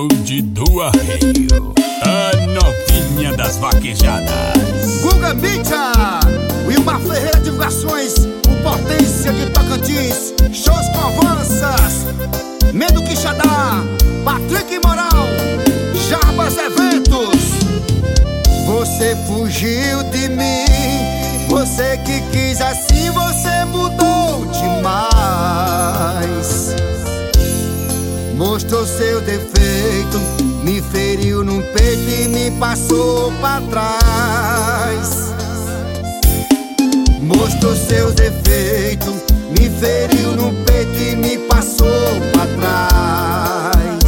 Gold do Arreio, a novinha das vaquejadas. Guga Mídia, Wilmar Ferreira Divulgações, o Potência de Tocantins, shows com avanças, Medo Quixadá, Patrick Moral, Jarbas Eventos. Você fugiu de mim, você que quis assim, você mudou demais. Mostrou seu defeito, me feriu no peito e me passou pra trás. Mostrou seus defeitos, me feriu no peito e me passou pra trás.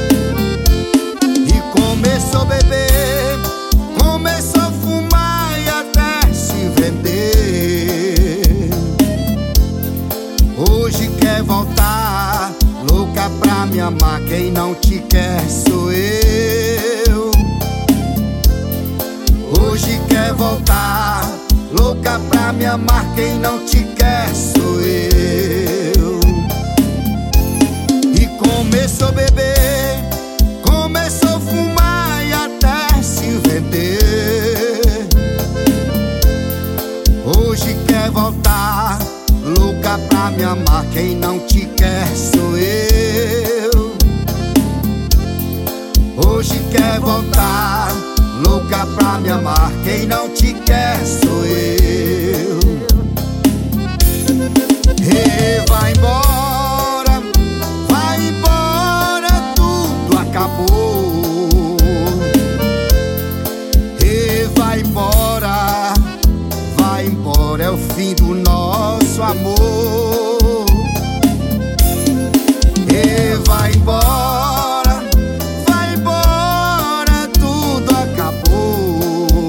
E começou a beber, começou a fumar e até se vender. Hoje quer voltar, louca pra me amar, quem não te quer sou eu. Hoje quer voltar, louca pra me amar, quem não te quer sou eu. E começou a beber, começou a fumar e até se vender. Hoje quer voltar, louca pra me amar, quem não te quer sou eu. Hoje quer voltar, louca pra me amar, quem não te quer sou eu. E vai embora, tudo acabou. E vai embora, é o fim do nosso amor. E vai embora, tudo acabou.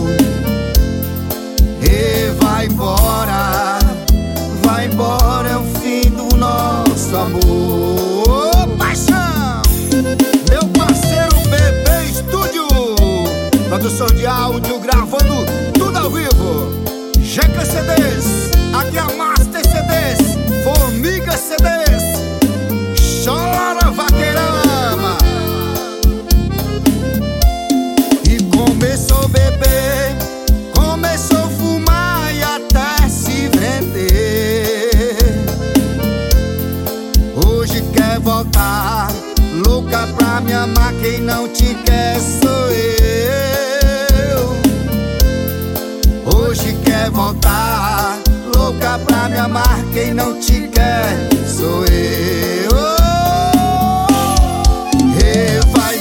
E vai embora, é o fim do nosso amor. Paixão, meu parceiro Bebê Estúdio, produção de áudio, gravando tudo ao vivo. Jeca CDs, aqui a Master CDs, Formiga CDs, chora vaqueirama. E começou a beber, começou a fumar e até se vender. Hoje quer voltar, louca pra me amar, quem não te quer sou eu. Hoje quer voltar, louca pra me amar, quem não te quer sou eu. E vai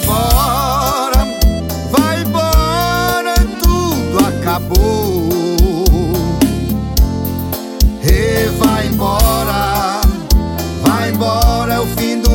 embora, tudo acabou. E vai embora, é o fim do